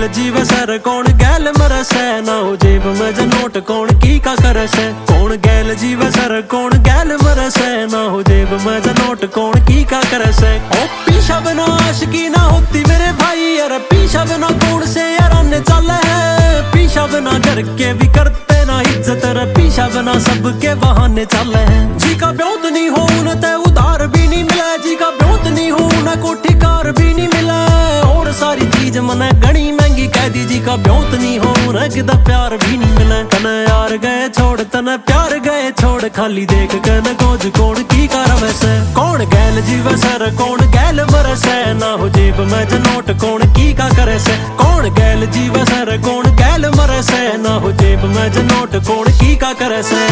जीवे सर कौन गैल मरस है, ना हो जेब में जो नोट कौन की का करस है। कौन गैल जीवे सर कौन गैल मरस है, ना हो जेब में जो नोट कौन की का करस है। ओ पीछा बिना आशिकी ना होती मेरे भाई, यार पीछा बिना कौन से यार आने चल है। पीछा बिना घर के भी करते ना इज्जत, पीछा बिना सबके बहाने चल है। जी का ब्योत नहीं हो न ते उधार भी नहीं मिला, जी का ब्योत नहीं हो न कोठी कार भी नहीं मिला। और सारी चीज मने घनी महंगी कह दी, जी का ब्योत नहीं हो न किदा प्यार भी नहीं मिला। तने यार गए छोड़ तने प्यार गए छोड़, खाली देख के न कोज कौन की कार वैसे। कौन गैल जीवे सर कौन गैल मरस है, ना हो जेब में जो नोट कौन की का करे से। कौन गैल जीवे सर कौन गैल मरस है, ना हो जेब में जो नोट कौन की का करे से।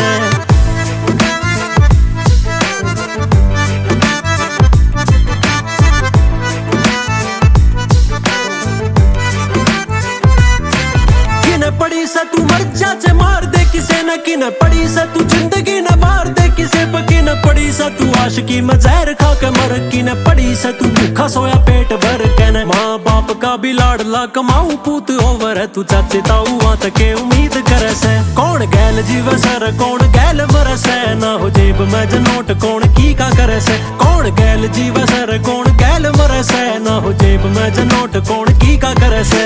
पड़ी से तू मर जा मार दे किसे न, कि न पड़ी से तू जिंदगी न मार दे किसे पर। कि न पड़ी से तू आशिकी में जहर खा के मर, कि न पड़ी से तू भूखा सोया पेट भर के न। माँ बाप का भी लाडला कमाऊ पूत ओवर है, तू चाचे ताऊ आत के उम्मीद करे से। कौन गैल जीवे सर कौन गैल मरस है, ना हो जेब में जो नोट कौन की का करे से। कौन गैल जीवे सर कौन गैल मरस है, ना हो जेब में जो नोट कौन की का करे से।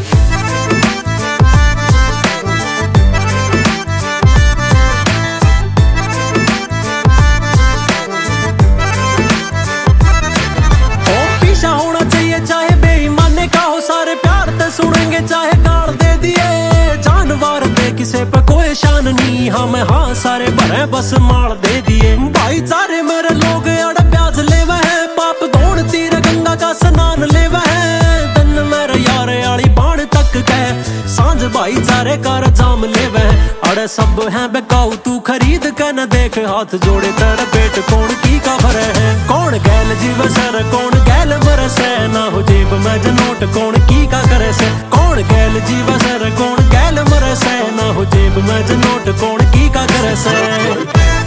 चाहे बेईमाने का हो सारे प्यार ते सुनेंगे, चाहे गाल दे दिए जानवर दे किसे पे कोई शान नहीं। हाँ हाँ सारे भरे बस मार दे दिए। भाईचारे मेरे लोग अड़ प्याज लेवे है, पाप धोण तीर गंगा का स्नान लेवे है। तन मेरे यार आली बाण तक के सांझ भाईचारे का जाम लेवे है। अड़े सब है बेकाऊ तू खरीद के न देख, हाथ जोड़े तेरे पेट कौन की का भरे है। कौन गैल जीवे सर कौन गैल मरस है, ना हो जेब में जो नोट कौन की का करे से। कौन गैल जीवे सर कौन गैल मरस है, ना हो जेब में जो नोट कौन की का करे से।